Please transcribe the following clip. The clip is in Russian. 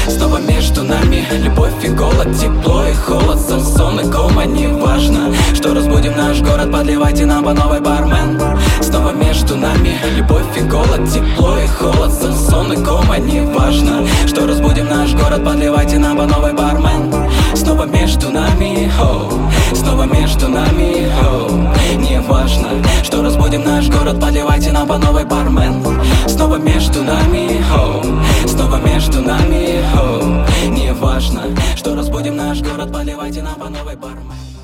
Снова между нами любовь и голод, тепло и холод, Самсон и кома. Не важно, что разбудим наш город, подливайте нам по новой, бармен. Снова между нами любовь и голод, тепло и холод, Самсон и кома. Не важно, что разбудим наш город, подливайте нам по новой, бармен. Снова между нами, снова между нами, не важно, что разбудим наш город, подливайте нам по новой, бармен. Снова между нами, снова между нами, не важно, что разбудим наш город, подливайте нам по новой, бармен.